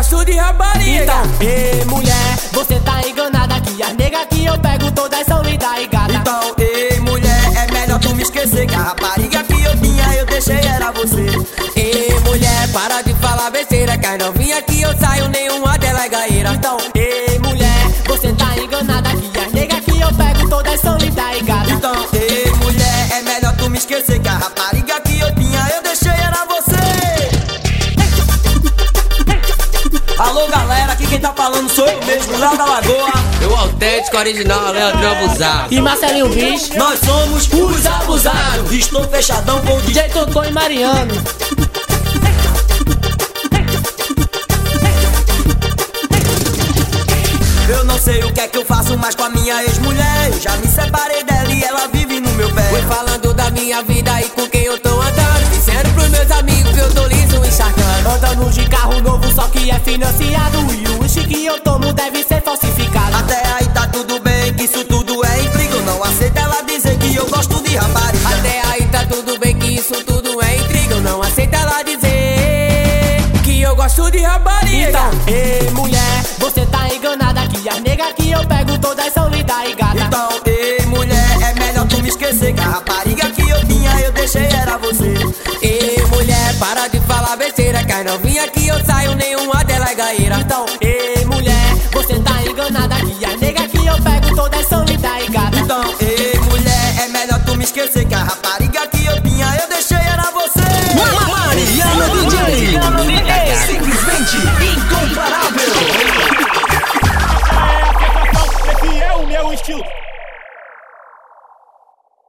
gosto de rapariga. Então, ei mulher, você tá enganada, que as nega que eu pego todas são linda e gata. Então, ei mulher, é melhor tu me esquecer, que a rapariga que eu tinha eu deixei era você. Ei mulher, para de falar besteira, que as novinha que eu saio nenhuma dela é gaieira. Então, ei mulher, você tá enganada, que as nega que eu pego todas são linda e gata. Então, ei mulher, é melhor tu me esquecer, que a rapariga que eu tinha eu deixei era você. Alô galera, aqui quem tá falando sou eu mesmo, Léo da Lagoa. Eu autêntico, original, Leandro Abusado. E Marcelinho Bicho, Nós somos os abusados. Estou fechadão com o DJ DJ Totô e Mariano. Eu não sei o que é que eu faço mais com a minha ex-mulher. Eu já me separei dela e ela vive no meu pé. Foi falando da minha vida e com quem eu tô andando, dizendo pros meus amigos que eu tô liso encharcando. Andando de carro novo, só que é financiado, e o uísque que eu tomo deve ser falsificado. Até aí tá tudo bem, que isso tudo é intriga. Eu não aceito ela dizer que eu gosto de rapariga. Até aí tá tudo bem, que isso tudo é intriga. Eu não aceito ela dizer que eu gosto de rapariga. Então, ei mulher, você tá enganada, que as nega que eu pego todas são linda e gata. Então, ei mulher, é melhor tu me esquecer, que a rapariga que eu tinha eu deixei era você. Ei mulher, para de falar besteira, que as novinha que eu saio nenhuma dela é gaieira. Então, ei mulher, você tá enganada, que as nega que eu pego todas são linda e gata. Então, ei mulher, é melhor tu me esquecer, que a rapariga que eu tinha eu deixei era você. Mariano DJ, simplesmente